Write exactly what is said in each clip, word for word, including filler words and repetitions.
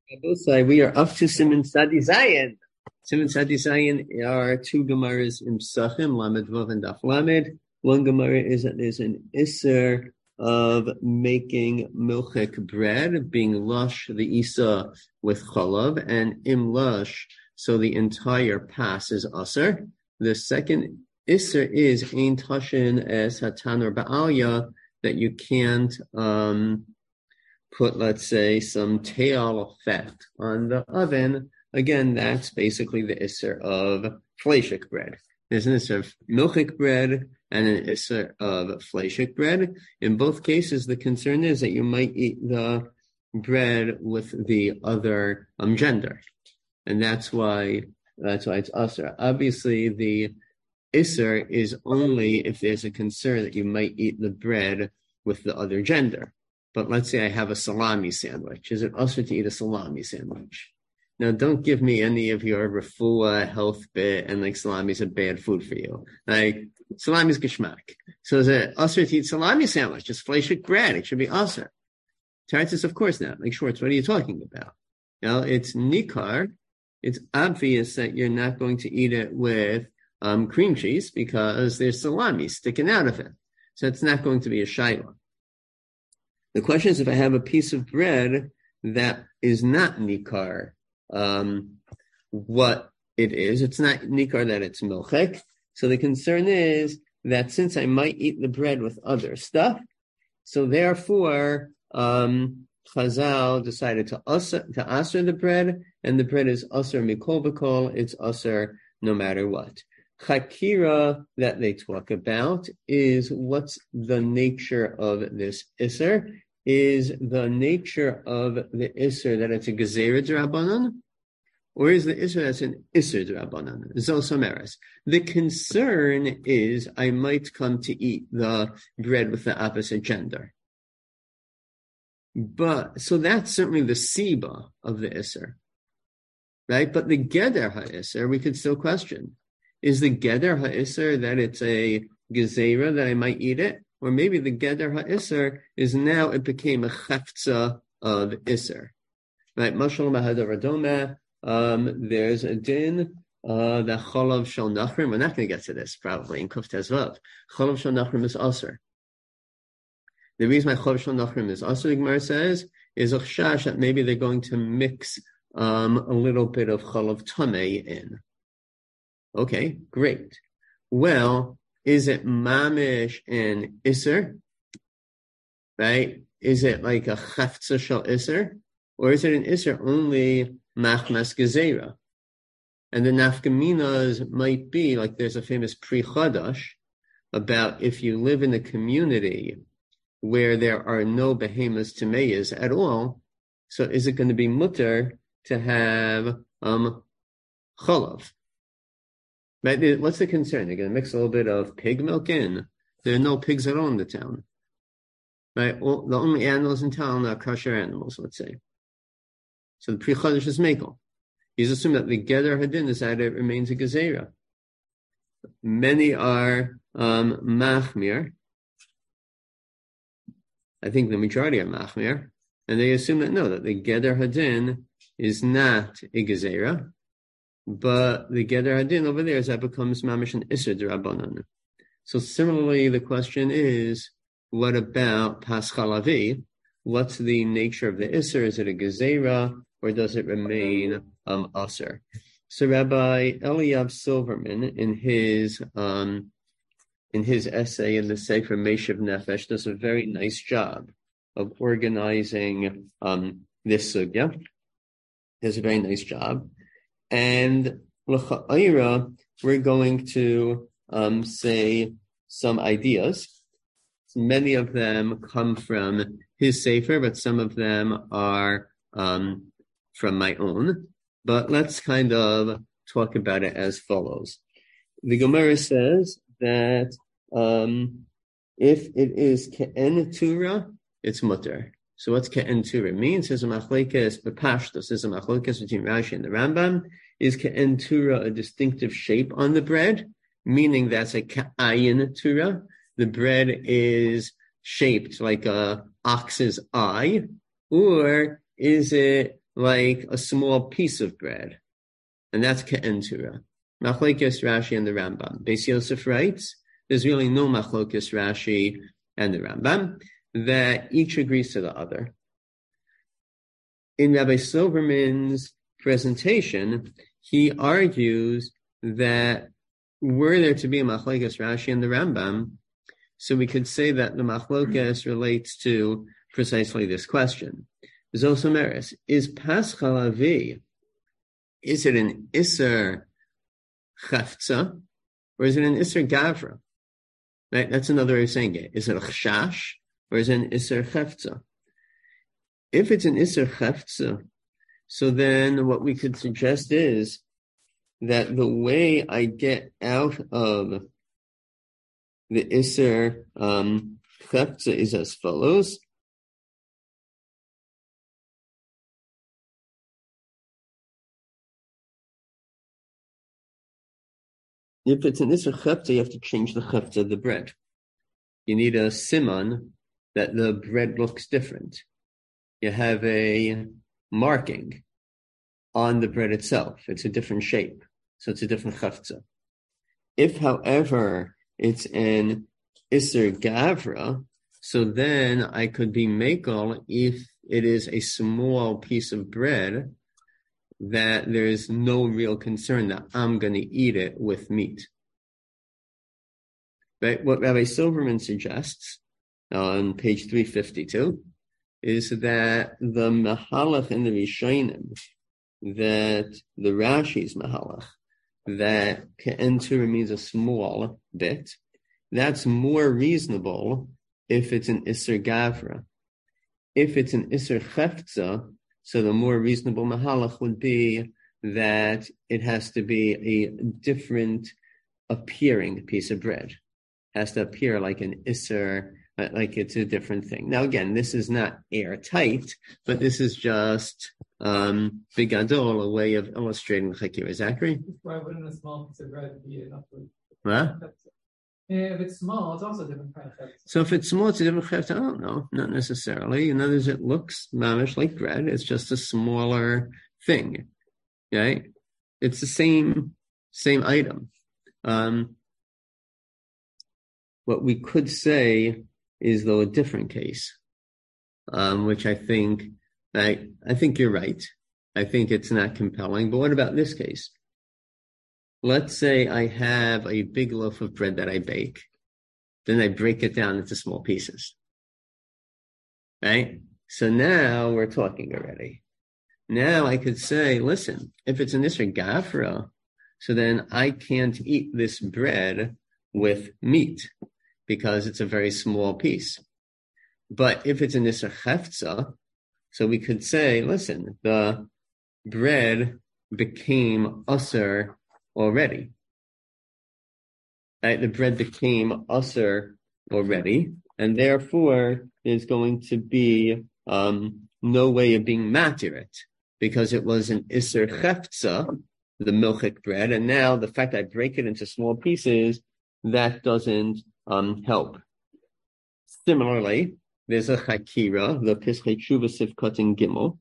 Rabosai, we are up to Siman Sadi Zayin. Siman Sadi Zayin are two Gemaras in Psachim, Lamed Vav and Daf Lamed. One Gemara is that there's an Isser of making milchik bread, being lush, the Isa with chalav, and im lush, so the entire pass is Aser. The second Isser is Ein Tashin as Hatan or Ba'alya, that you can't, um, put, let's say, some teal fat on the oven. Again, that's basically the isser of fleshik bread. There's an isser of milchik bread and an isser of fleshik bread. In both cases, the concern is that you might eat the bread with the other um, gender. And that's why, that's why it's usher. Obviously, the isser is only if there's a concern that you might eat the bread with the other gender. But let's say I have a salami sandwich. Is it usher to eat a salami sandwich? Now, don't give me any of your refuah health bit and like salami is a bad food for you. Like, salami is geschmack. So is it usher to eat salami sandwich? Just fleshik bread. It should be usher. Tartus, of course not. Like, Schwartz, what are you talking about? Now, it's nikar. It's obvious that you're not going to eat it with um, cream cheese because there's salami sticking out of it. So it's not going to be a shayla. The question is, if I have a piece of bread that is not nikar, um, what it is, it's not nikar that it's milchek. So the concern is that since I might eat the bread with other stuff, so therefore, um, Chazal decided to usher, to asr the bread, and the bread is usher mikol b'kol, it's usher no matter what. Chakira that they talk about is what's the nature of this isser, is the nature of the isser that it's a gezerah d'Rabbanan, or is the isser that's an isser d'Rabbanan? Zosomeres. The concern is I might come to eat the bread with the opposite gender. But, so that's certainly the siba of the isser, right? But the geder ha'isser, we could still question. Is the geder ha'isser that it's a gezerah that I might eat it? Or maybe the geder ha'isser is now it became a cheftza of isser. Right? Mashal mahadar adoma, um, there's a din, uh, the cholav shel nachrim. We're not going to get to this probably in Kuf Tezvav. Cholav shel nachrim is aser. The reason why cholav shel nachrim is aser, the Gemara says, is a chash that maybe they're going to mix, um, a little bit of cholav tamei in. Okay, great. Well, is it mamish and isser? Right? Is it like a chaftza shel isser? Or is it an isser only machmas gezerah? And the nafkaminas might be, like there's a famous Pri Chadash about if you live in a community where there are no behemoths tameyas at all, so is it going to be mutter to have um cholav? Right? What's the concern? They're going to mix a little bit of pig milk in. There are no pigs at all in the town. Right? All, the only animals in town are kosher animals, let's say. So the Pri Chadash is mekel. He's assuming that the geder hadin is that it remains a gezerah. Many are um, machmir. I think the majority are machmir. And they assume that no, that the geder hadin is not a gezerah. But the geder hadin over there is that becomes mamish and isser d'Rabbanan. So similarly, the question is, what about paschalavi? What's the nature of the isser? Is it a gezerah or does it remain um aser? So Rabbi Eliyav Silverman, in his um in his essay in the Sefer Meshav Nefesh, does a very nice job of organizing um this sugya. Does a very nice job. And l'cha'ira, we're going to um, say some ideas. Many of them come from his sefer, but some of them are um, from my own. But let's kind of talk about it as follows. The Gemara says that um, if it is ke'en tura, it's mutter. So what's ke'en tura means? There's a machlekes b'pashtos. There's a machlekes between Rashi and the Rambam. Is ke'en tura a distinctive shape on the bread? Meaning that's a ka'ayin tura. The bread is shaped like a ox's eye. Or is it like a small piece of bread, and that's ke'entura. Machlokes Rashi and the Rambam. Beis Yosef writes, there's really no machlokes Rashi and the Rambam, that each agrees to the other. In Rabbi Silverman's presentation, he argues that were there to be a machlokes Rashi and the Rambam, so we could say that the machlokes relates to precisely this question. Zosomeres, is Paschal Avi, is it an Isser Chefza, or is it an Isser Gavra? Right, that's another way of saying it. Is it a Chash, or is it an Isser Chefza? If it's an Isser Chefza, so then what we could suggest is that the way I get out of the Isser um, Chefza is as follows. If it's an Isser Chefza, you have to change the Chefza of the bread. You need a siman that the bread looks different. You have a marking on the bread itself. It's a different shape. So it's a different Chefza. If, however, it's an Isser Gavra, so then I could be Mekel if it is a small piece of bread that there is no real concern that I'm going to eat it with meat. Right? What Rabbi Silverman suggests on page three fifty-two is that the Mahalach in the Rishonim, that the Rashi's Mahalach, that Ke'entura means a small bit, that's more reasonable if it's an Isser Gavra. If it's an Isser Chefza, so the more reasonable Mahalach would be that it has to be a different appearing piece of bread. It has to appear like an Isser, like it's a different thing. Now again, this is not airtight, but this is just um bigadol, a way of illustrating Chakira. Zachary? Why wouldn't a small piece of bread be enough? What? Yeah, if it's small, it's also a different kind of chefta. So if it's small, it's a different chefta. I don't know, not necessarily. In other words, it looks mamish like bread. It's just a smaller thing, right? It's the same same item. Um, what we could say is, though, a different case, um, which I think, I I think you're right. I think it's not compelling. But what about this case? Let's say I have a big loaf of bread that I bake. Then I break it down into small pieces. Right? So now we're talking already. Now I could say, listen, if it's an Isser Gavra, so then I can't eat this bread with meat because it's a very small piece. But if it's an Isser Chefza, so we could say, listen, the bread became Usser already. Right? The bread became Usser already, and therefore there's going to be um, no way of being matirit, because it was an Isser Chefza, the milchik bread, and now the fact I break it into small pieces, that doesn't um, help. Similarly, there's a Chakira, the Pischei Tshuva Sivkot in Gimel.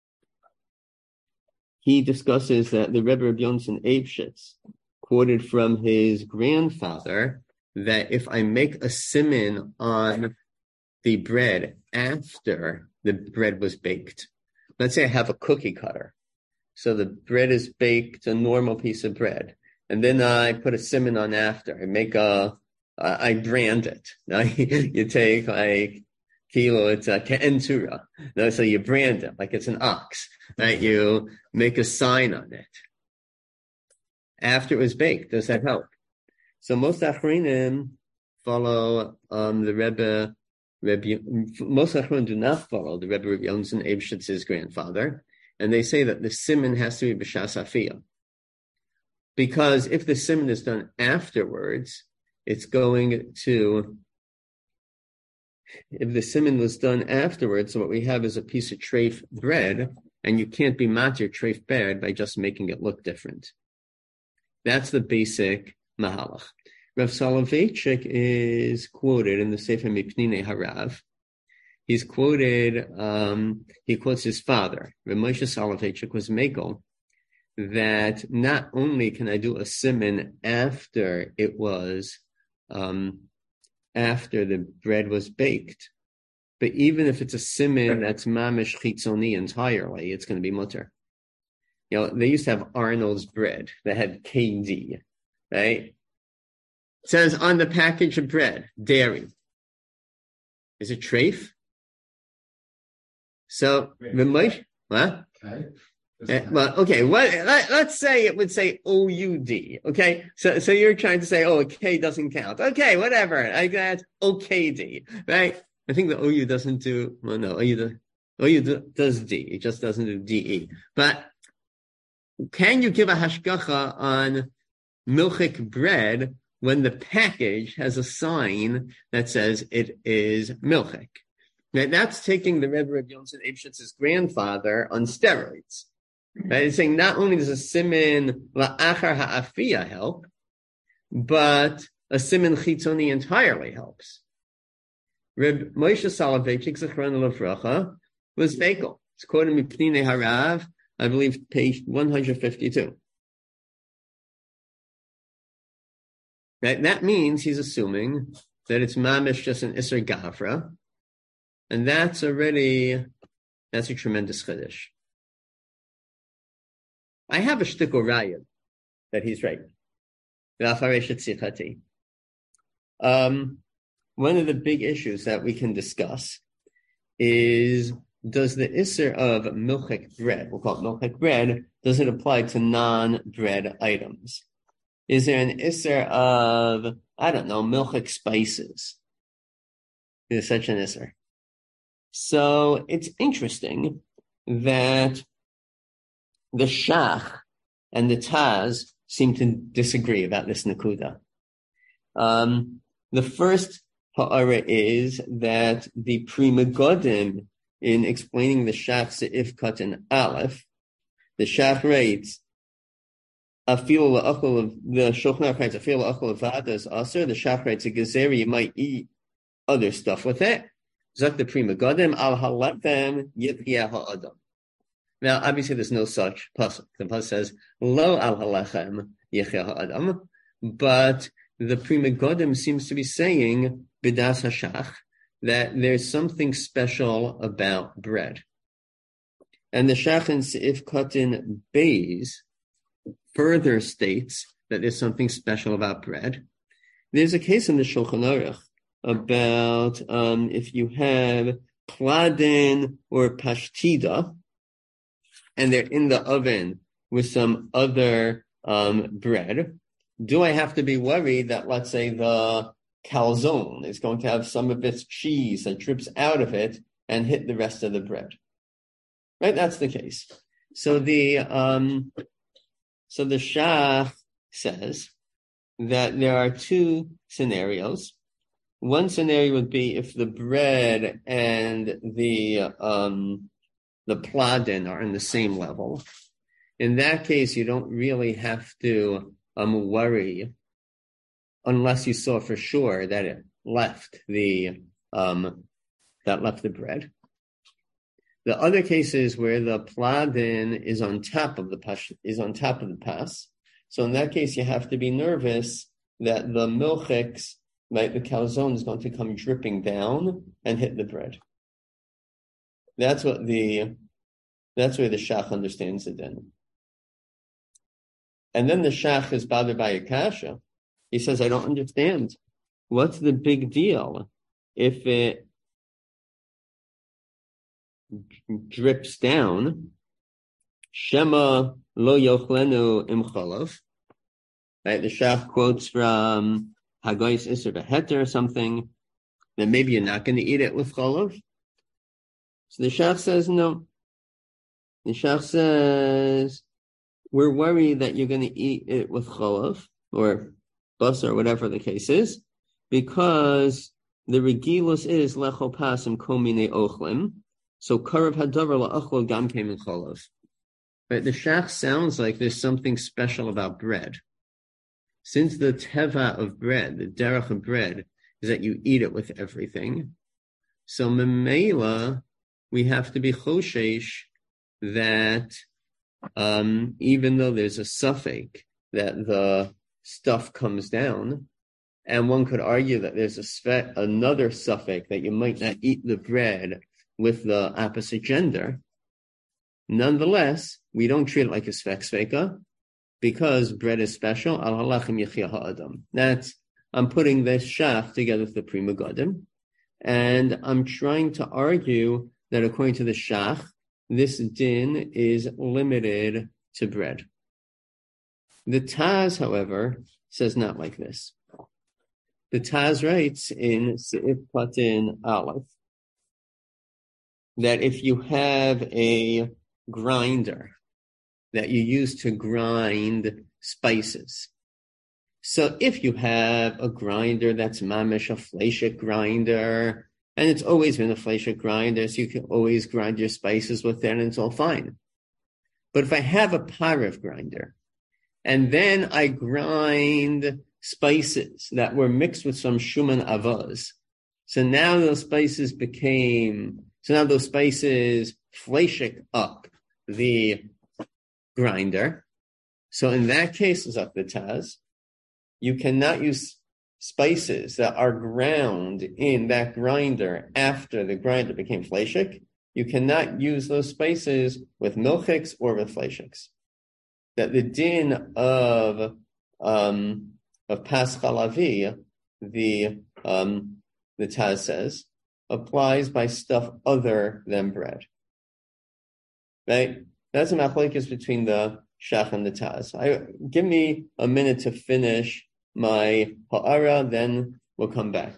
He discusses that the Rebbe Reb Yonson Eibshitz quoted from his grandfather that if I make a siman on the bread after the bread was baked, let's say I have a cookie cutter. So the bread is baked, a normal piece of bread, and then I put a siman on after. I make a, uh, I brand it. Now you take like kilo, it's a ke'entura. No, so you brand it like it's an ox, right? You make a sign on it. After it was baked, does that help? So most Achronim follow um, the Rebbe, Rebbe, most Achronim do not follow the Rebbe Rebbe Yonson Eibshitz's grandfather, and they say that the siman has to be b'shas afiyah. Because if the siman is done afterwards, it's going to, if the siman was done afterwards, so what we have is a piece of treif bread, and you can't be matir treif bread by just making it look different. That's the basic mahalach. Rav Soloveitchik is quoted in the Sefer Mipnei Harav he's quoted, um, he quotes his father, Reb Moshe Soloveitchik was Mekel, that not only can I do a siman after it was, um, after the bread was baked, but even if it's a siman that's mamish chitzoni entirely, it's going to be mutter. You know, they used to have Arnold's bread that had K D, right? It says on the package of bread, dairy. Is it treif? So, the Moshe, what? Okay. Uh, well, okay, what, let, let's say it would say O U D, okay? So so you're trying to say, oh, a K doesn't count. Okay, whatever. I got O K D, right? I think the O U doesn't do, well, no, O U, do, O U do, does D. It just doesn't do D E. But can you give a hashgacha on milchik bread when the package has a sign that says it is milchik? Now, that's taking the Rebbe Reb Yonson Eibshitz's grandfather on steroids. Right? It's saying not only does a siman la'achar ha'afiyah help, but a siman chitzoni entirely helps. Reb Moshe Soloveitchik, Zechron Lefracha, was Fekel. It's quoted in Pnei Harav, I believe, page one hundred fifty-two. Right? That means he's assuming that it's mamish just an Isser Gafra, and that's already, that's a tremendous chiddush. I have a shtickle raya that he's right. Um, one of the big issues that we can discuss is, does the isser of milchik bread, we'll call it milchik bread, does it apply to non-bread items? Is there an isser of, I don't know, milchik spices? Is such an isser? So it's interesting that the Shach and the Taz seem to disagree about this Nakuda. Um, the first ha'ara is that the Pri Megadim, in explaining the Shach Se'if Katan Aleph, the Shach writes, Afil la'achol of the Shulchan Aruch writes, Afil la'achol of vadas aser. The Shach writes, a gezeri, you might eat other stuff with it. Zak the Pri Megadim al halatem yipiyah ha'adam. Now, obviously, there's no such pasuk. The pasuk says, "Lo al halechem yecheh ha'adam," but the Pri Megadim seems to be saying bidas hashach that there's something special about bread, and the Shach in Seif Katan Beis further states that there's something special about bread. There's a case in the Shulchan Aruch about um, if you have pladin or pashtida, and they're in the oven with some other um, bread, do I have to be worried that, let's say, the calzone is going to have some of its cheese that drips out of it and hit the rest of the bread? Right? That's the case. So the um, so the Shach says that there are two scenarios. One scenario would be if the bread and the um, the pladin are in the same level. In that case, you don't really have to um, worry unless you saw for sure that it left the um, that left the bread. The other cases where the pladin is on top of the pash, is on top of the pas. So in that case, you have to be nervous that the milchiks, like the calzone, is going to come dripping down and hit the bread. That's what the, that's where the Shach understands it then. And then the Shach is bothered by a kasha. He says, I don't understand. What's the big deal if it drips down? Shema lo yochlenu im chalav. Right, the Shach quotes from Hagoyis Isser Beheter or something, that maybe you're not going to eat it with chalav. So the Shach says no. The Shach says, we're worried that you're going to eat it with chalav, or bus, or whatever the case is, because the regilus is lechol pasim komine ochlim, so karav hadavar la'achlo gam kemin chalav. But the Shach sounds like there's something special about bread. Since the teva of bread, the derech of bread, is that you eat it with everything, So memela, we have to be choshesh that um, even though there's a suffix that the stuff comes down, and one could argue that there's a spe- another suffix that you might not eat the bread with the opposite gender. Nonetheless, we don't treat it like a svek sveka because bread is special. Al halachim yechia ha'adam. That's, I'm putting this shach together with the Pri Megadim, and I'm trying to argue that according to the shach, this din is limited to bread. The Taz, however, says not like this. The Taz writes in Seif Patin Aleph that if you have a grinder that you use to grind spices, so if you have a grinder that's mamish, a fleshik grinder, and it's always been a fleshik grinder, so you can always grind your spices with it, and it's all fine. But if I have a parav grinder, and then I grind spices that were mixed with some shuman avaz, so now those spices became, so now those spices fleshik up the grinder. So in that case, Zak the Taz, you cannot use spices that are ground in that grinder after the grinder became fleshik. You cannot use those spices with milchiks or with fleshiks. That the din of um, of pas chalavi, the um, the Taz says, applies by stuff other than bread. Right? That's a machlokes between the shach and the Taz. I, give me a minute to finish my ha'ara, then we'll come back.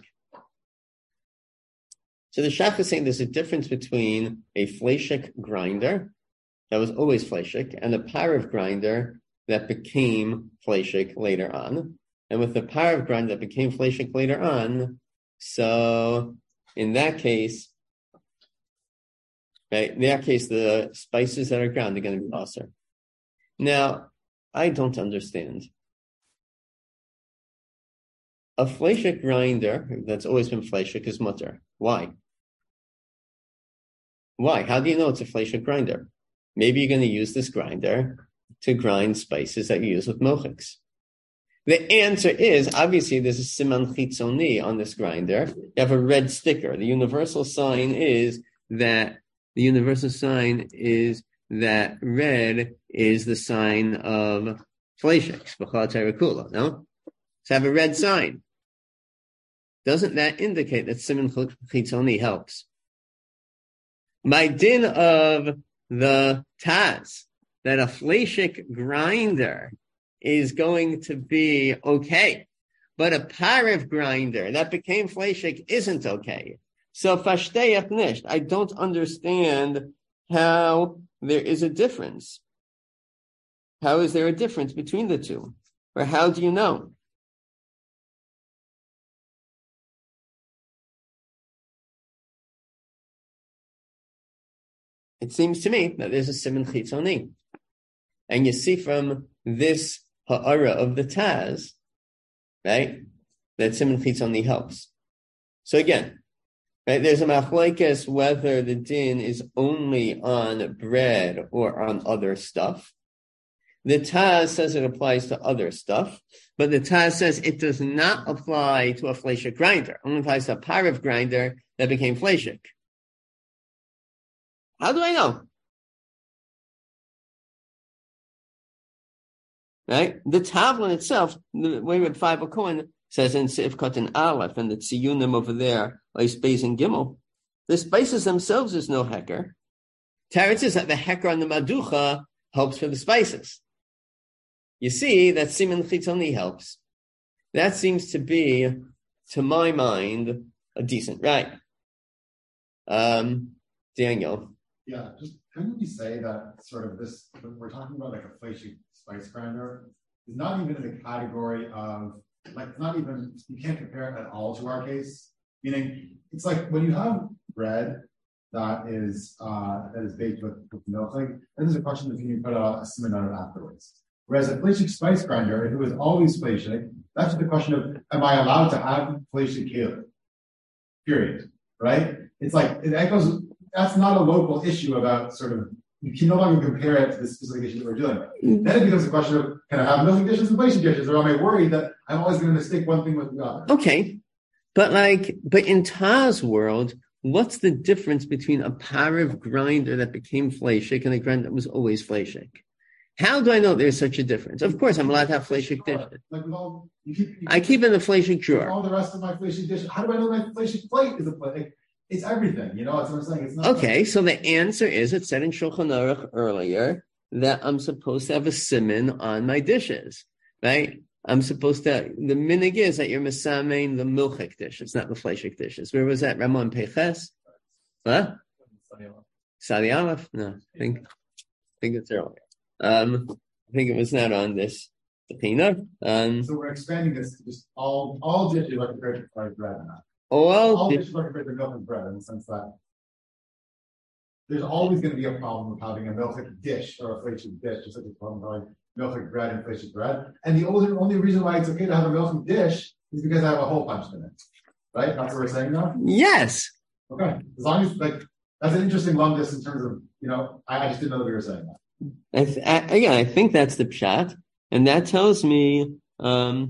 So the shach is saying there's a difference between a fleshik grinder that was always fleshik and a parav grinder that became fleshik later on. And with the parav grinder that became fleshik later on, so in that case, right, in that case, the spices that are ground are going to be aser. Now, I don't understand. A fleshik grinder that's always been fleshik is mutter. Why? Why? How do you know it's a fleshik grinder? Maybe you're going to use this grinder to grind spices that you use with mochiks. The answer is, obviously, there's a siman chitzoni on this grinder. You have a red sticker. The universal sign is that, the universal sign is that red is the sign of fleshik, b'chal terakula, no? So have a red sign. Doesn't that indicate that siman chitzoni helps? My din of the Taz, that a fleshik grinder is going to be okay, but a parav grinder that became fleshik isn't okay. So fashteyach nisht, I don't understand how there is a difference. How is there a difference between the two? Or how do you know? It seems to me that there's a siman chitzoni. And you see from this ha'ara of the Taz, right, that siman chitzoni helps. So again, right, there's a machlokes whether the din is only on bread or on other stuff. The Taz says it applies to other stuff, but the Taz says it does not apply to a fleshik grinder. It only applies to a parav grinder that became fleshik. How do I know? Right? The Tavlin itself, the way with five Kohen says in Seif Katan Aleph and the Tziyunim over there, like Beis and Gimel, the spices themselves is no hecker. Teretz is that the hecker on the Maducha helps for the spices. You see that siman chitzoni helps. That seems to be, to my mind, a decent right. Um, Daniel. Yeah, just couldn't we say that sort of this, we're talking about like a fleshik spice grinder, is not even in the category of, like, not even, you can't compare it at all to our case. Meaning, it's like when you have bread that is uh, that is baked with, with milk, like, then there's a question of can you put a, a siman on it afterwards. Whereas a fleshik spice grinder, if it was always fleshik, that's the question of, am I allowed to have fleshik kale? Period. Right? it's like, it echoes, that's not a local issue about sort of, you can no longer compare it to the specific issue that we're dealing with. Mm-hmm. Then it becomes a question of, can I have milking dishes and fleshing dishes, or am I worried that I'm always going to mistake one thing with the other? Okay. But like, but in Taz world, what's the difference between a parav grinder that became fleshik and a grinder that was always fleshik? How do I know there's such a difference? Of course, I'm allowed to have fleshik dishes. Like with all, you keep, you keep, I keep in the fleshik drawer. All the rest of my fleshik dishes. How do I know my fleshik plate is a plate? It's everything, you know. That's what I'm saying. It's not okay. Like, so the answer is, it said in Shulchan Aruch earlier that I'm supposed to have a siman on my dishes, right? I'm supposed to. The minig is that you're mesamein the milchik dishes, not the fleshik dishes. Where was that? Ramon Peches? What? Sadi Aleph? No, I think I think it's earlier. Um, I think it was not on this Tina. Um, so we're expanding this to just all all dishes are compared to fried bread now. All, all dishes are compared to milk and bread in the sense that there's always going to be a problem with having a milchik dish or a fleshik dish, just like a problem with milchik bread and fleshik bread. And the only only reason why it's okay to have a milchik dish is because I have a hole punched in it. Right? That's what we're saying now? Yes. Okay. As long as, like, that's an interesting lumdus in terms of, you know, I, I just didn't know that we were saying that. I th- I, again, I think that's the pshat, and that tells me um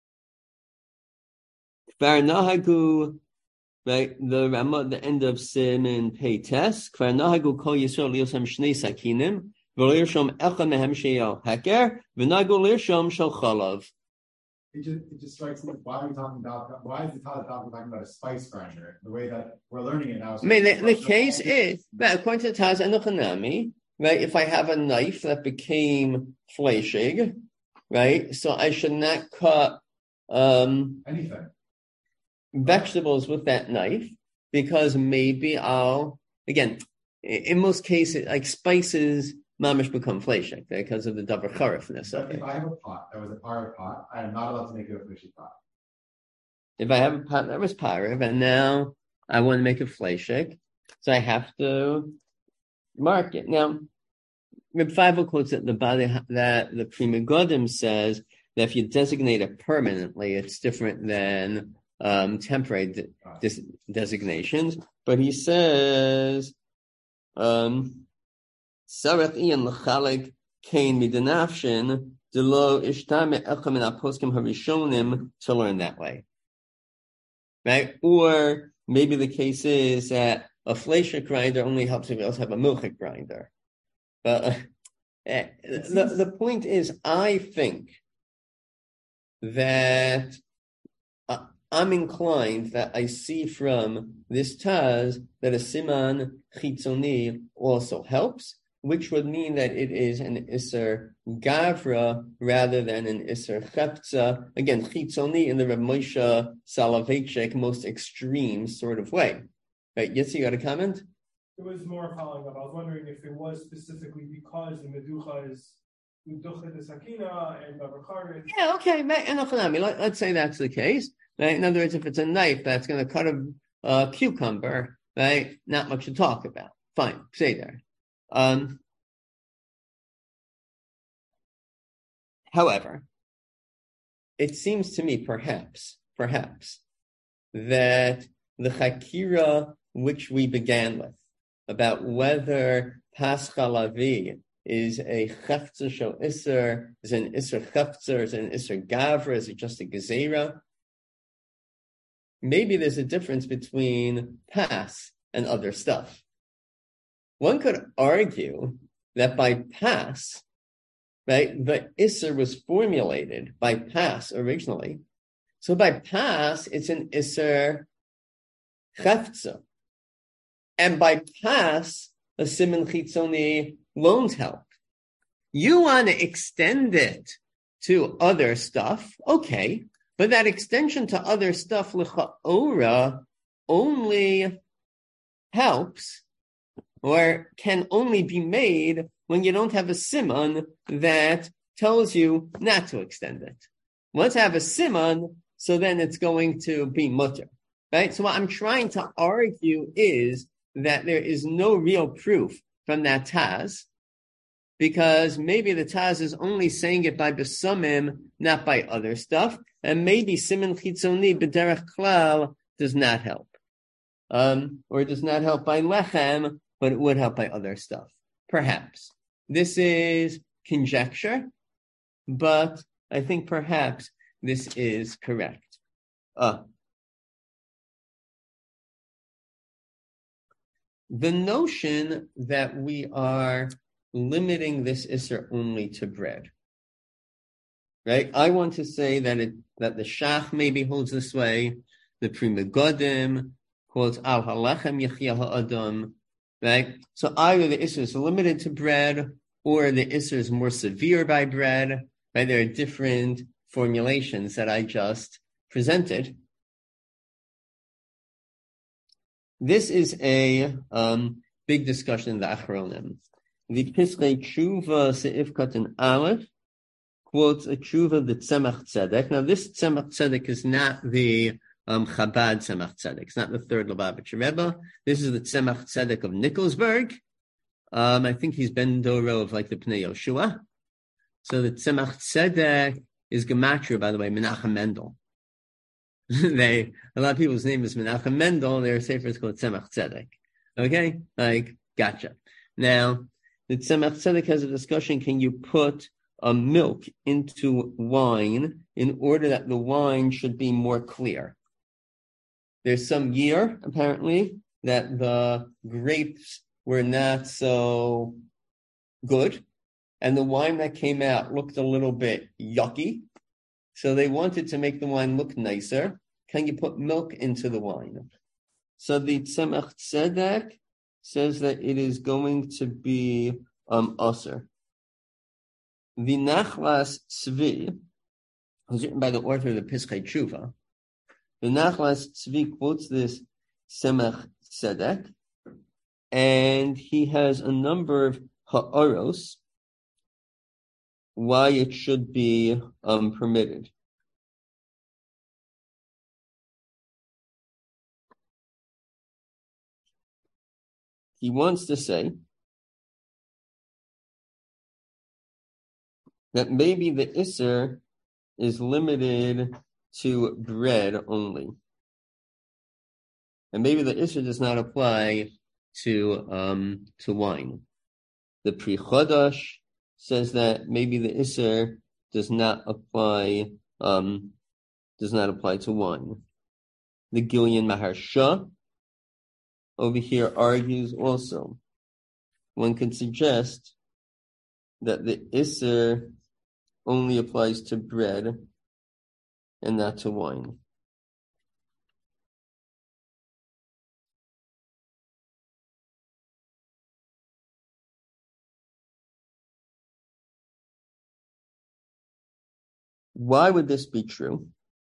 Kvar Nahagu, right? The Ramah, the end of Sim and Peites. Kvar Nahagu Kol Yisrael Liosam Shnei Sakinim V'Lirshom Echa Mehem Sheyal Haker V'Nagu Lirshom Shel Chalav. It just, it just strikes me. Why are we talking about? Why is the Talmud talking about a spice grinder? The way that we're learning it now. I mean, the, the case is, but according to Taz and Hanami, right? If I have a knife that became fleshig, right? So I should not cut um, anything vegetables with that knife, because maybe I'll again, in most cases, like spices. Mamish become fleshik because of the davar charifness of it. If I have a pot that was a parv pot, I am not allowed to make it a fleshik pot. If I have a pot that was parv and now I want to make it fleshik, so I have to mark it. Now, Reb Feivel quotes that the body that the Pri Megadim says that if you designate it permanently, it's different than um, temporary de- des- designations. But he says. Um, Sarach Ian L'Chalek Kain Midanafshin Delo Ishtame Echem and Aposkim Harishonim to learn that way, right? Or maybe the case is that a fleshik grinder only helps if you also have a milchik grinder. But uh, the the point is, I think that uh, I'm inclined that I see from this Taz that a siman chitzoni also helps, which would mean that it is an Isser Gavra rather than an Isser Chepza. Again, Chitzoni in the Reb Moshe Soloveitchik most extreme sort of way. Right, Yitzi, you got a comment? It was more following up. I was wondering if it was specifically because the Meducha is Meducha de Sakina and Barakar. Yeah, okay. Let, let's say that's the case. Right? In other words, if it's a knife that's going to cut a uh, cucumber, right? Not much to talk about. Fine, say there. Um, however, it seems to me, perhaps, perhaps, that the Chakira which we began with, about whether Paschal Avi is a Chefzer Shel Isser, is an Isser Chefzer, is an Isser Gavra, is it just a Gezerah? Maybe there's a difference between Pas and other stuff. One could argue that by Pas, right, the Isser was formulated by Pas originally. So by Pas, it's an Isser Chefza. And by Pas, a Siman Chitzoni won't help. You want to extend it to other stuff, okay, but that extension to other stuff, L'cha'ora, only helps or can only be made when you don't have a siman that tells you not to extend it. Once I have a siman, so then it's going to be mutter, right? So what I'm trying to argue is that there is no real proof from that Taz, because maybe the Taz is only saying it by besumim, not by other stuff, and maybe siman chitzoni b'derech klal does not help. um, or it does not help by lechem, but it would help by other stuff. Perhaps. This is conjecture, but I think perhaps this is correct. Uh, the notion that we are limiting this Isser only to bread, right? I want to say that it that the Shach maybe holds this way, the Pri Megadim quotes Al Halechem Yechia Ha'adam, right? So either the Isser is limited to bread, or the Isser is more severe by bread, right? There are different formulations that I just presented. This is a um, big discussion in the Achronim. The Piskei Tshuva Seif Katan Aleph quotes a Tshuva the Tzemach Tzedek. Now, this Tzemach Tzedek is not the um, Chabad Tzemach Tzedek. It's not the third Lubavitcher Rebbe. This is the Tzemach Tzedek of Nikolsburg. Um, I think he's Ben Doro of like the Pnei Yoshua. So the Tzemach Tzedek is Gematria, by the way, Menachem Mendel. they a lot of people's name is Menachem Mendel. Their sefer is called Tzemach Tzedek. Okay, like gotcha. Now the Tzemach Tzedek has a discussion: can you put a milk into wine in order that the wine should be more clear? There's some year apparently that the grapes were not so good, and the wine that came out looked a little bit yucky. So they wanted to make the wine look nicer. Can you put milk into the wine? So the Tzemach Tzedek says that it is going to be um, aser. The Nachlas Tzvi, was written by the author of the Piskei Tshuva. The Nachlas Tzvi quotes this Tzemach Tzedek, and he has a number of ha'aros why it should be um, permitted. He wants to say that maybe the Isser is limited to bread only. And maybe the Isser does not apply to um, to wine. The Pri Chodosh says that maybe the Isser does not apply um, does not apply to wine. The Gilyon Maharsha over here argues also. One could suggest that the Isser only applies to bread and not to wine. Why would this be true?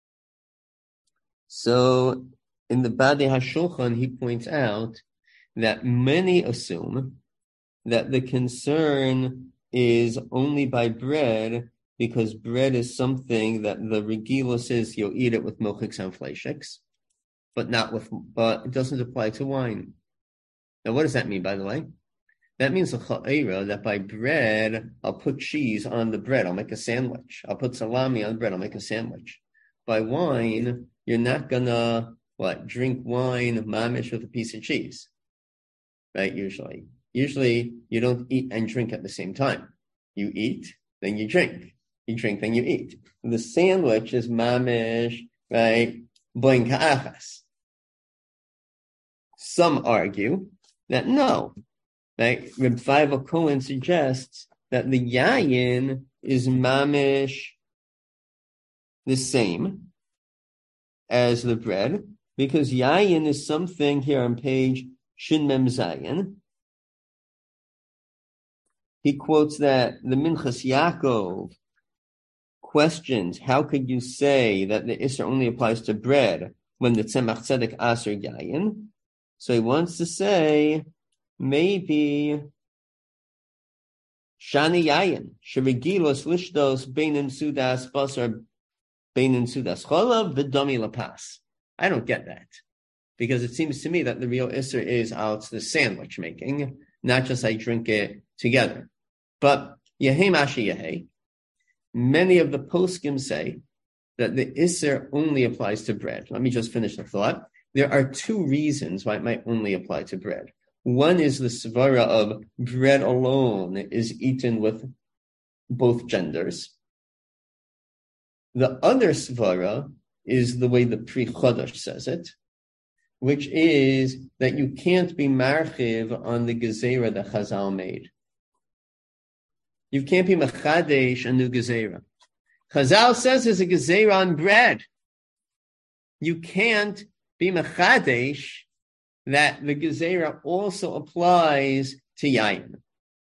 So, in the Badei HaShulchan, he points out that many assume that the concern is only by bread because bread is something that the Regilus is you'll eat it with milchiks and fleishiks, but not with, but it doesn't apply to wine. Now, what does that mean, by the way? That means a cha'ira that by bread, I'll put cheese on the bread, I'll make a sandwich. I'll put salami on the bread, I'll make a sandwich. By wine, you're not gonna, what, drink wine, mamish with a piece of cheese, right, usually. Usually, you don't eat and drink at the same time. You eat, then you drink. You drink, then you eat. The sandwich is mamish, right, boin ka'achas. Some argue that no, right? Reb Feivel Cohen suggests that the yayin is mamish the same as the bread, because yayin is something here on page Shin Mem Zayin. He quotes that the Minchas Yaakov questions, how could you say that the Isser only applies to bread when the Tzemach Tzedek aser yayin? So he wants to say, maybe Shani Yayin, Sherigilos Lishdos, Beinin Sudas Basar, Beinin Sudas Cholav, Vidami Lapas. I don't get that. Because it seems to me that the real Isser is out the sandwich making, not just I drink it together. But Yehei Mashi Yehei, many of the poskim say that the Isser only applies to bread. Let me just finish the thought. there are two reasons why it might only apply to bread. One is the svara of bread alone is eaten with both genders. The other svara is the way the Pri Chodesh says it, which is that you can't be marchiv on the gezerah that Chazal made. You can't be mechadesh a new gezerah. Chazal says there's a gezerah on bread. You can't be mechadesh that the gezerah also applies to yayin.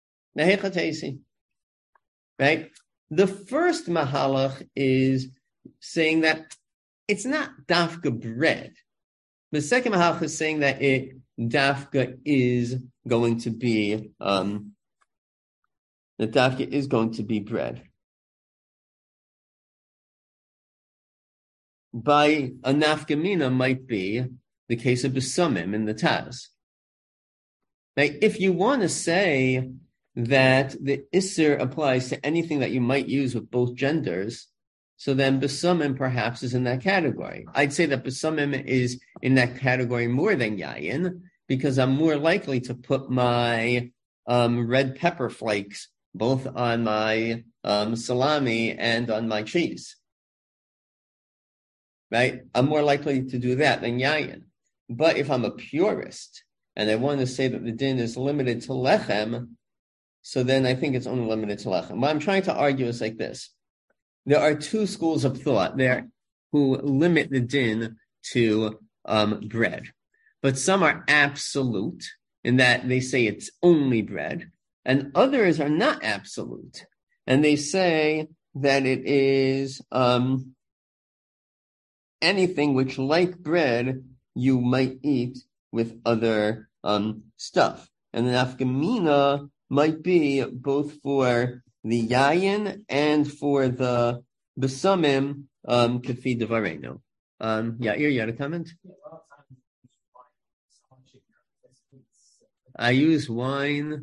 Right? The first mahalach is saying that it's not dafka bread. The second mahalach is saying that it dafka is going to be um, that dafka is going to be bread. By a nafkamina might be the case of besumim in the Taz. Now, if you want to say that the Isser applies to anything that you might use with both genders, so then besumim perhaps is in that category. I'd say that besumim is in that category more than yayin, because I'm more likely to put my um, red pepper flakes both on my um, salami and on my cheese. Right? I'm more likely to do that than yayin. But if I'm a purist and I want to say that the din is limited to lechem, so then I think it's only limited to lechem. What I'm trying to argue is like this. There are two schools of thought there who limit the din to um, bread. But some are absolute in that they say it's only bread, and others are not absolute. And they say that it is um, anything which, like bread, you might eat with other um, stuff. And the nafkamina might be both for the yayin and for the besumim um, kafi devareno. Um, Yair, you had a comment? I use wine.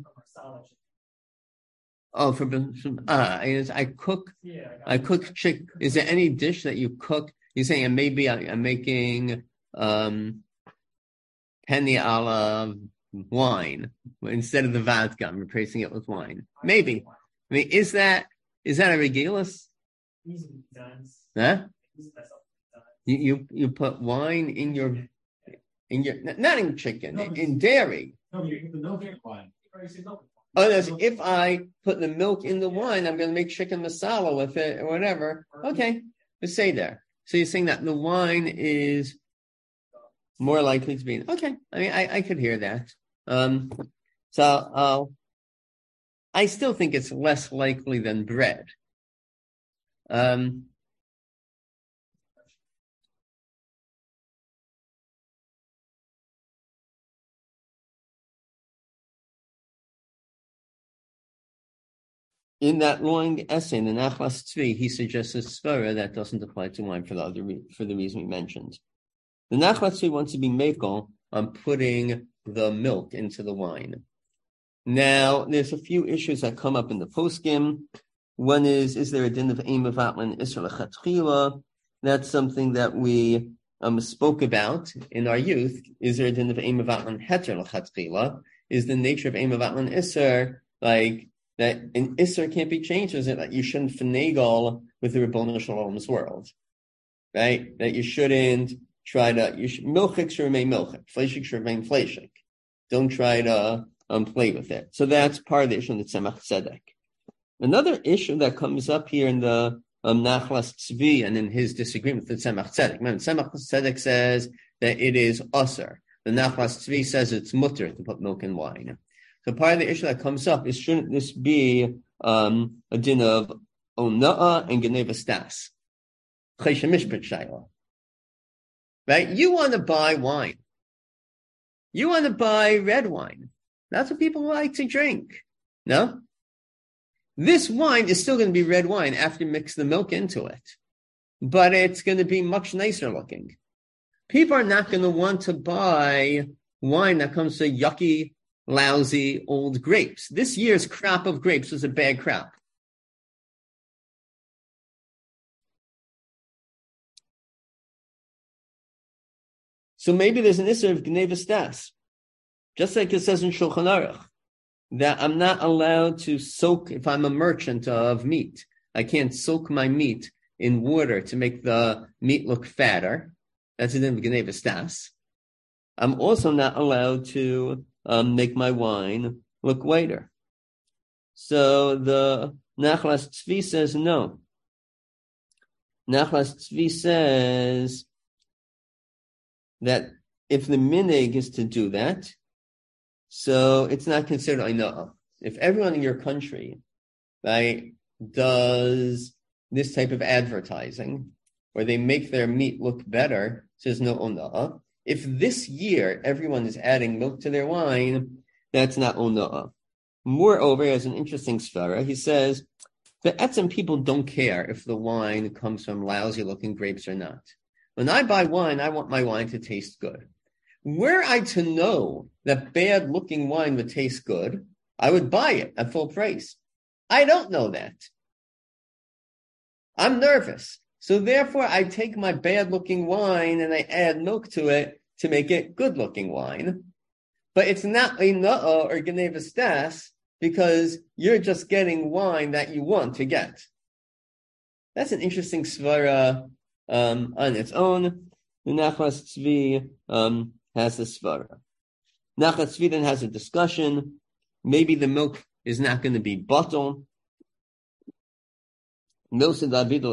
Oh, for ah, I, I cook. I cook chick. Is there any dish that you cook? You're saying maybe I, I'm making um, penny a la wine instead of the vodka. I'm replacing it with wine. Maybe. I mean, is that is that a regilus? Huh? You, you you put wine in your in your not in chicken in, in dairy. No, you put the milk in wine. Oh, that's, if I put the milk in the wine, I'm going to make chicken masala with it or whatever. Okay, just say there. So you're saying that the wine is more likely to be okay. I mean, I, I could hear that. Um, so uh, I still think it's less likely than bread. Um, In that long essay in the Nachlas Tzvi, he suggests a svara that doesn't apply to wine for the other re- for the reason we mentioned. The Nachlas Tzvi wants to be mekel on putting the milk into the wine. Now, there's a few issues that come up in the poskim. One is, is there a din of ein mevatlan isser lechatchila? That's something that we um, spoke about in our youth. Is there a din of ein mevatlan heter lechatchila? Is the nature of ein mevatlan isser like that an Isser can't be changed? Is it that you shouldn't finagle with the Ribono Shel Olam's world? Right? That you shouldn't try to, you should, milchik should remain milchik, fleshik should remain fleshik. Don't try to um, play with it. So that's part of the issue in the Tzemach Tzedek. Another issue that comes up here in the um, Nachlas Tzvi and in his disagreement with the Tzemach Tzedek. Remember, Tzemach Tzedek says that it is usser. The Nachlas Tzvi says it's mutter to put milk in wine. So part of the issue that comes up is, shouldn't this be um, a din of ona'ah and geneva stas? Right? You want to buy wine. You want to buy red wine. That's what people like to drink. No? This wine is still going to be red wine after you mix the milk into it. But it's going to be much nicer looking. People are not going to want to buy wine that comes to yucky, lousy old grapes. This year's crop of grapes was a bad crop. So maybe there's an issue of Gneva Stas. Just like it says in Shulchan Aruch, that I'm not allowed to soak, if I'm a merchant of meat, I can't soak my meat in water to make the meat look fatter. That's the name of Gneva Stas. I'm also not allowed to um, make my wine look whiter. So the Nachlas Tzvi says no. Nachlas Tzvi says that if the minig is to do that, so it's not considered Aina'ah. If everyone in your country, right, does this type of advertising, where they make their meat look better, says no Ona'ah. If this year everyone is adding milk to their wine, that's not Ona'ah. Moreover, as an interesting svara, he says, the etzem people don't care if the wine comes from lousy-looking grapes or not. When I buy wine, I want my wine to taste good. Were I to know that bad-looking wine would taste good, I would buy it at full price. I don't know that. I'm nervous. So therefore, I take my bad-looking wine and I add milk to it to make it good-looking wine. But it's not Eina'ah or Gneva Stas because you're just getting wine that you want to get. That's an interesting svara um, on its own. The Nachlas Tzvi um, has a svara. Nachlas Tzvi then has a discussion. Maybe the milk is not going to be bottle. So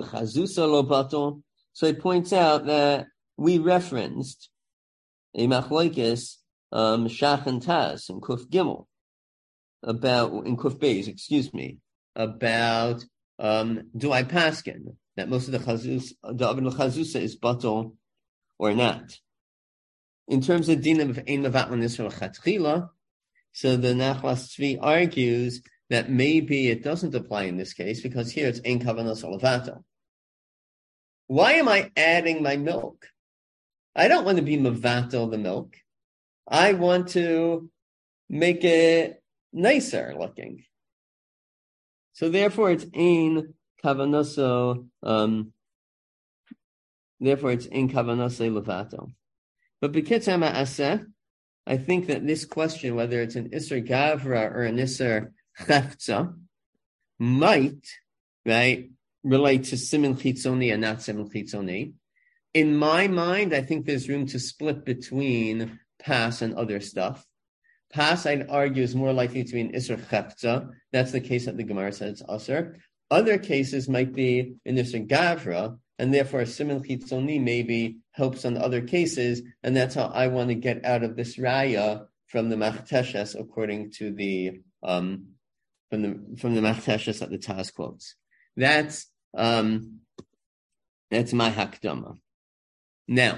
he points out that we referenced a machlokes um, Shach and Taz in Kuf Gimel about in Kuf Beis, excuse me, about um, do I paskin that most of the chazuz, the oven chazusa is bottle or not? In terms of din of ein mevatlan Yisrael chatchila, so the Nachlas Tzvi argues that maybe it doesn't apply in this case because here it's ein kavanos levato. Why am I adding my milk? I don't want to be mevatel the milk. I want to make it nicer looking. So therefore it's ein kavanoso, um, therefore it's ein kavanosei levato. But b'kitzur ma'aseh, I think that this question, whether it's an Isser Gavra or an Isser Chefza, might, right, relate to Siman Chitzoni and not Siman Chitzoni. In my mind, I think there's room to split between Pas and other stuff. Pas, I'd argue, is more likely to be an Isser Chefza. That's the case that the Gemara says it's Asr. Other cases might be an Isser Gavra, and therefore Siman Chitzoni maybe helps on other cases, and that's how I want to get out of this raya from the Machteshes, according to the um, from the from the Machteshes that the Taz quotes. That's um, that's my hakdama. Now,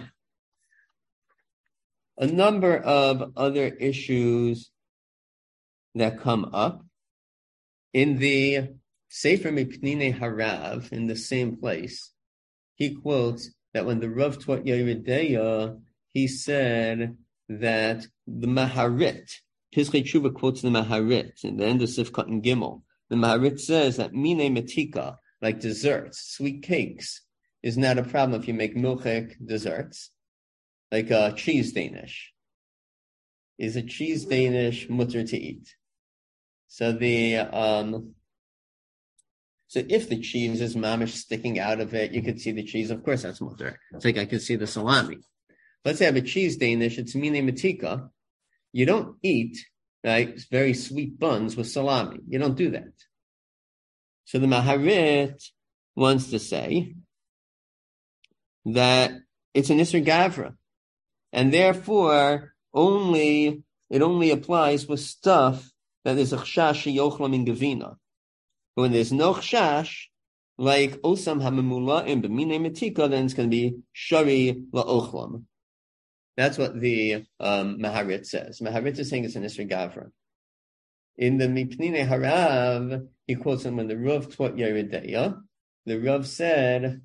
a number of other issues that come up in the Sefer Mipnine Harav, in the same place. He quotes that when the Rav taught Yeridei Deya, he said that the Maharit, Pischei Tshuva quotes the Maharit in the end of Sifkat and Gimel. The Maharit says that Mine Metika, like desserts, sweet cakes, is not a problem if you make milchik desserts, like a cheese Danish. Is a cheese Danish mutter to eat? So the um. So if the cheese is mamish sticking out of it, you could see the cheese. Of course, that's mutter. It's like I could see the salami. Let's say I have a cheese Danish. It's mine matika. You don't eat, right, very sweet buns with salami. You don't do that. So the Maharit wants to say that it's an Isser Gavra. And therefore, only it only applies with stuff that is a chshash yochlam in gavina. But when there's no chshash, like osam hamemula'im b'minei metika, then it's going to be shari la'ochlam. That's what the um, Maharit says. Maharit is saying it's an Isser Gavra. In the Mipnine Harav, he quotes him when the Rav taught Yeridei Deya. The Rav said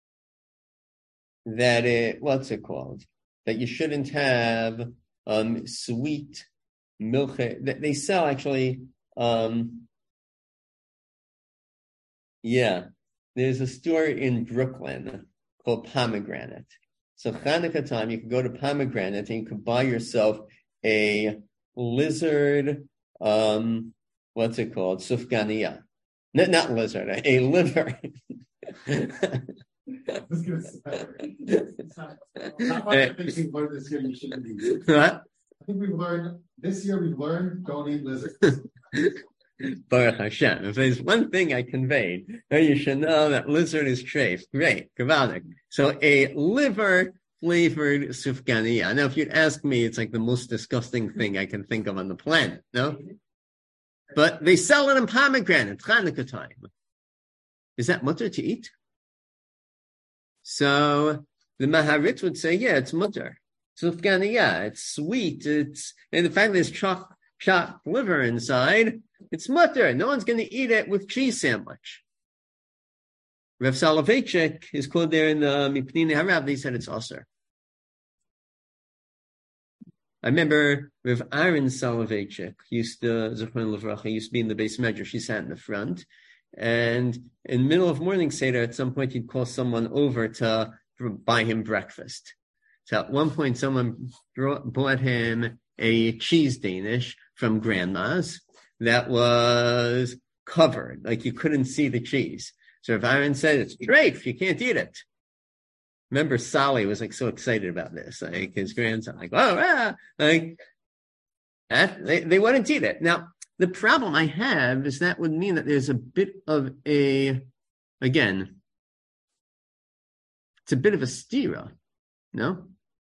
that it, what's it called? That you shouldn't have um, sweet milk. They sell actually, um, yeah, there's a store in Brooklyn called Pomegranate. So Hanukkah time, you could go to Pomegranate and you could buy yourself a lizard, um, what's it called? Sufganiya. No, not lizard, a liver. I was gonna say, not much I think we've learned this year you shouldn't eat. What? I think we've learned, this year we've learned, don't eat lizards. Baruch Hashem. If there's one thing I conveyed, you should know that lizard is treif. Great, Gavadik. So a liver flavored sufganiya. Now, if you'd ask me, it's like the most disgusting thing I can think of on the planet, no? But they sell it in pomegranate, Hanukkah time. Is that mutter to eat? So the Maharitz would say, yeah, it's mutter. Sufganiya, it's sweet. It's, and the fact that there's chopped, chopped liver inside, it's mutter. No one's going to eat it with cheese sandwich. Rav Soloveitchik is quoted there in the Mipnei Harav. They said it's aser. I remember Rav Aaron Soloveitchik used to, Zechron Levracha, used to be in the base measure. She sat in the front. And in the middle of morning Seder, at some point, he'd call someone over to buy him breakfast. So at one point, someone brought, bought him a cheese Danish from Grandma's that was covered, like you couldn't see the cheese. So if Aaron said, it's treif, you can't eat it. Remember, Sally was like so excited about this, like his grandson, like, oh, ah, like that, they, they wouldn't eat it. Now, the problem I have is that would mean that there's a bit of a, again, it's a bit of a stira, no?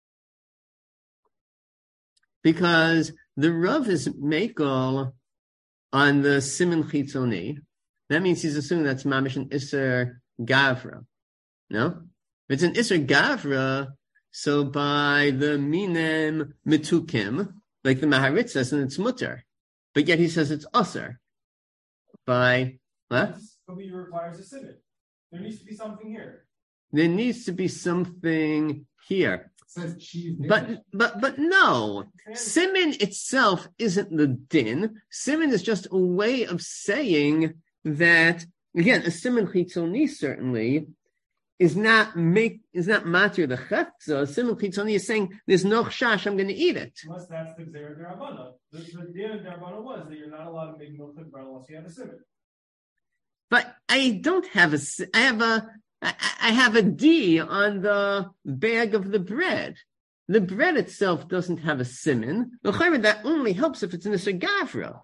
Because the Rav is mekel on the Siman Chitzoni. That means he's assuming that's mamish an Isser Gavra, no? If it's an Isser Gavra, so by the Minem Mitukim, like the Maharitz says, and it's mutter. But yet he says it's usher. By what? It requires a simon. There needs to be something here. There needs to be something here. It says cheese. But but but no. Simon itself isn't the din. Simon is just a way of saying that, again, a simon chitzoni certainly is not make is not matter the chetza. A simon chitzoni is saying there's no chash, I'm going to eat it. Unless that's the Gzera D'Rabbanan. The the din of D'Rabbanan was that you're not allowed to make milchik bread unless you have a simon. But I don't have a. I have a. I have a D on the bag of the bread. The bread itself doesn't have a simon. That only helps if it's in a segavra.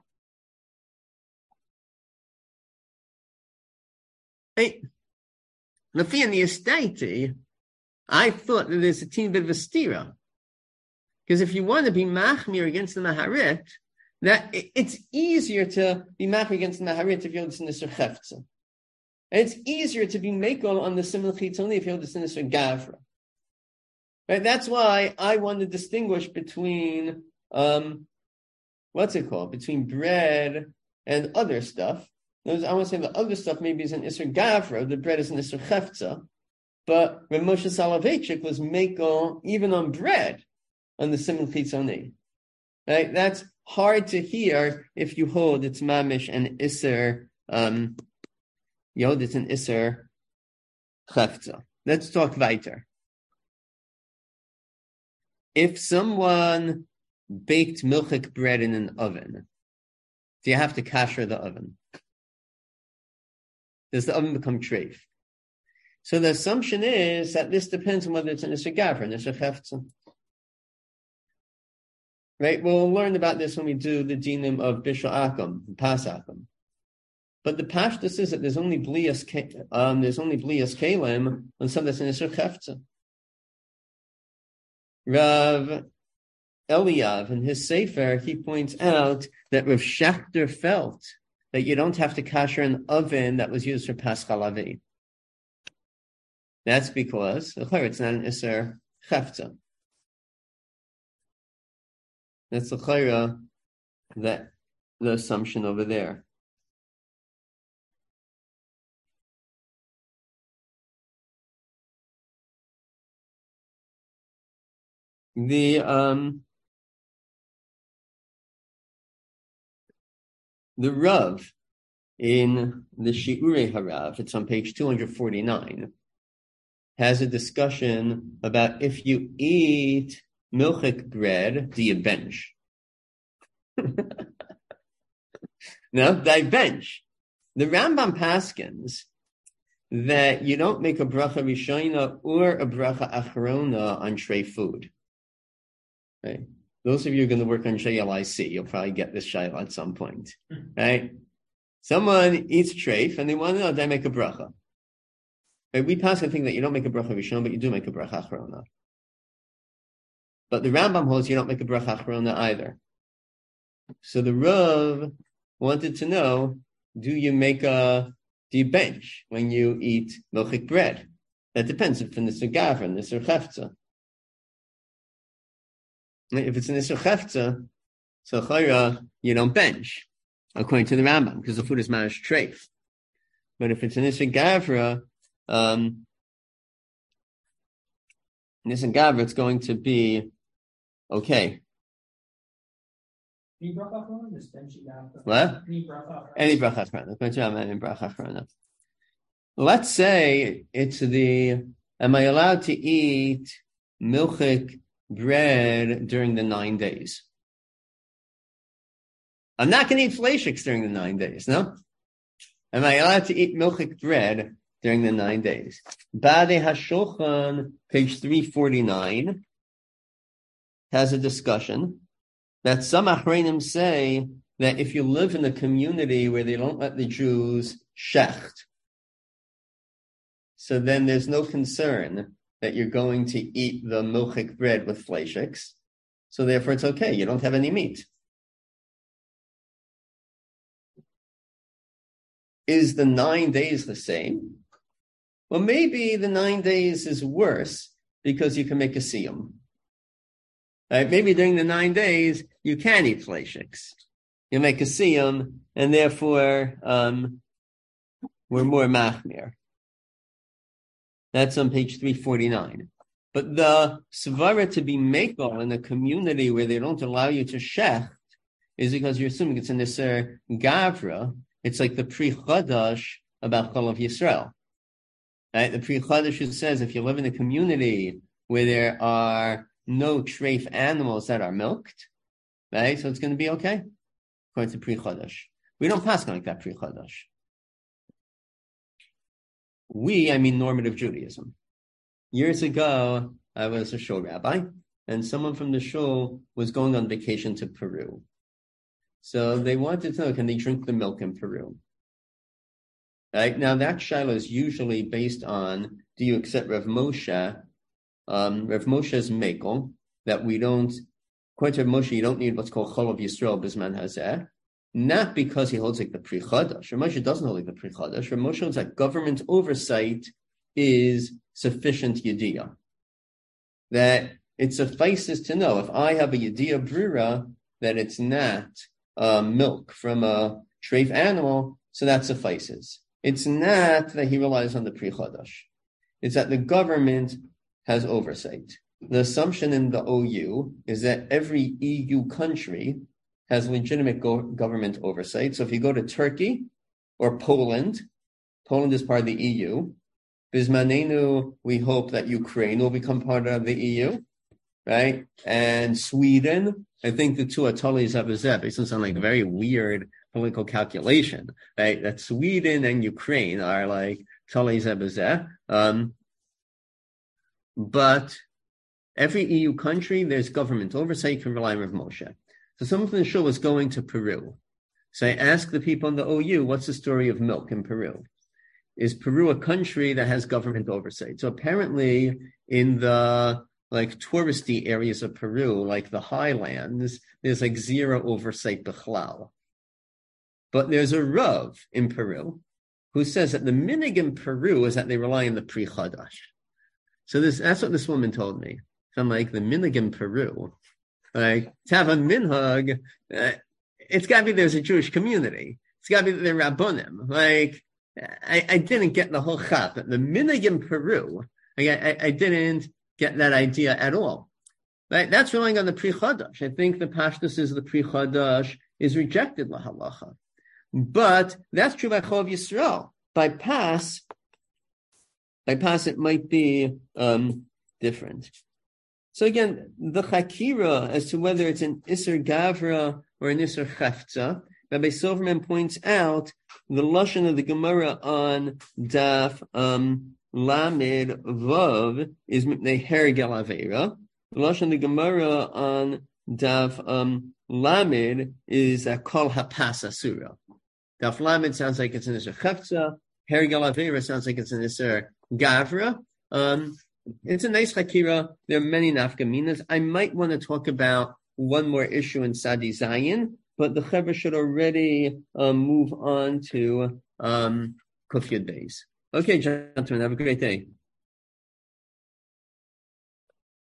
Hey, Lefi in the estate, I thought that there's a teeny bit of a stira. Because if you want to be machmir against the Maharit, that it's easier to be machmir against the Maharit if you're listening to Chefza. And it's easier to be mekel on the simul chitzoni if you're listening to Gavra. Right? That's why I want to distinguish between, um, what's it called? Between bread and other stuff. I want to say the other stuff maybe is an Isser Gavra, the bread is an Isser Chefza. But Rav Moshe Soloveitchik was mekel even on bread on the simul chitzoni. Right? That's hard to hear if you hold it's mamish and Isser, um, Yod, it's an Isser Chefza. Let's talk weiter. If someone baked milchik bread in an oven, do you have to kasher the oven? Does the oven become treif? So the assumption is that this depends on whether it's an Isser Gavra, an Isser Chefza. Right? We'll learn about this when we do the dinim of Bishul Akum, Pas Akum. But the pashtus is that there's only blias, um, there's only blias kalim on something that's an Isser Chefza. Rav Eliyav, in his Sefer, he points out that Rav Shachter felt that you don't have to kasher an oven that was used for Paschal Avi. That's because it's not an Isser Chefza. That's the chayra, that the assumption over there. The um the Rav in the Shiurei Harav, it's on page two hundred forty-nine. has a discussion about if you eat milchik bread, do you bench? No, do I bench? The Rambam paskins that you don't make a bracha rishona or a bracha achrona on tray food. Right? Those of you who are going to work on J L I C, you'll probably get this shayla at some point. Right? Someone eats treif and they want to know, did I make a bracha? Right? We pass the thing that you don't make a bracha rishon, but you do make a bracha achrona. But the Rambam holds you don't make a bracha achrona either. So the Rav wanted to know, do you make a, do you bench when you eat milchik bread? That depends if it's a gavra, nisur chefza. If it's an nisur chefza, so chayra, you don't bench, according to the Rambam, because the food is marash treif. But if it's an nisur gavra, um, nisur gavra, it's going to be okay. What? Any bracha achrona. Let's say it's the, am I allowed to eat milchik bread during the nine days? I'm not going to eat fleishiks during the nine days, no? Am I allowed to eat milchik bread during the nine days? Badei HaShulchan, page three forty-nine, has a discussion that some achreinim say that if you live in a community where they don't let the Jews shecht, so then there's no concern that you're going to eat the milchik bread with fleishiks, so therefore it's okay, you don't have any meat. Is the nine days the same? Well, maybe the nine days is worse because you can make a siyum. Right? Maybe during the nine days, you can eat fleishiks. You make a siyum, and therefore um, we're more machmir. That's on page three forty-nine. But the svara to be makel in a community where they don't allow you to shecht is because you're assuming it's an iser gavra. It's like the Pri Chadash about Chol of Yisrael. Right? The Pri Chadash who says if you live in a community where there are no treif animals that are milked, right? So it's going to be okay, according to Pri Chadash. We don't pass like that, Pri Chadash. We, I mean normative Judaism. Years ago, I was a shul rabbi, and someone from the shul was going on vacation to Peru. So they wanted to know, can they drink the milk in Peru? Right? Now that shaila is usually based on, do you accept Rav Moshe? Um, Rav Moshe's mekel, that we don't, according to Rav Moshe, you don't need what's called Chol of Yisrael Bisman Hazeh, not because he holds like the Pri Chadash. Rav Moshe doesn't hold like the Pri Chadash. Rav Moshe holds that government oversight is sufficient yediyah. That it suffices to know, if I have a yediyah brura, that it's not uh, milk from a treif animal, so that suffices. It's not that he relies on the Pri Chadash. It's that the government has oversight. The assumption in the O U is that every E U country has legitimate go- government oversight. So if you go to Turkey or Poland, Poland is part of the E U. Bismanenu, we hope that Ukraine will become part of the E U, right? And Sweden, I think the two are totally zabazeb. It doesn't sound like a very weird political calculation, right? That Sweden and Ukraine are like totally zabazeb. Um, But every E U country, there's government oversight. You can rely on Rav Moshe. So someone from the show was going to Peru. So I asked the people in the O U, what's the story of milk in Peru? Is Peru a country that has government oversight? So apparently in the like touristy areas of Peru, like the highlands, there's like zero oversight b'chlal. But there's a Rav in Peru who says that the minig in Peru is that they rely on the Pri Chadash. So this, that's what this woman told me. So I'm like, the minhag in Peru, like, to have a minhag, uh, it's got to be there's a Jewish community. It's got to be that they're rabbonim. Like, I, I didn't get the whole chat. The minhag in Peru, like, I, I didn't get that idea at all. Right? That's relying on the Pri Chadash. I think the pashtus is the Pri Chadash is rejected la halacha. But that's true by Chol of Yisrael. By Pas, by pas it might be um, different. So again, the chakira as to whether it's an Isser Gavra or an Isser Chefza, Rabbi Silverman points out the lashon of the Gemara on Daf um, Lamed Vav is Mipnei Hergel Aveira. The lashon of the Gemara on Daf um, Lamed is a Kol Hapas Asura. Daf Lamed sounds like it's an Isser Chefza. Hergel Aveira sounds like it's an Isser Gavra. Um, it's a nice chakira. There are many nafkaminas. I might want to talk about one more issue in Sadi Zayin, but the Chevra should already um, move on to um, Kuf Yud Beis. Okay, gentlemen, have a great day.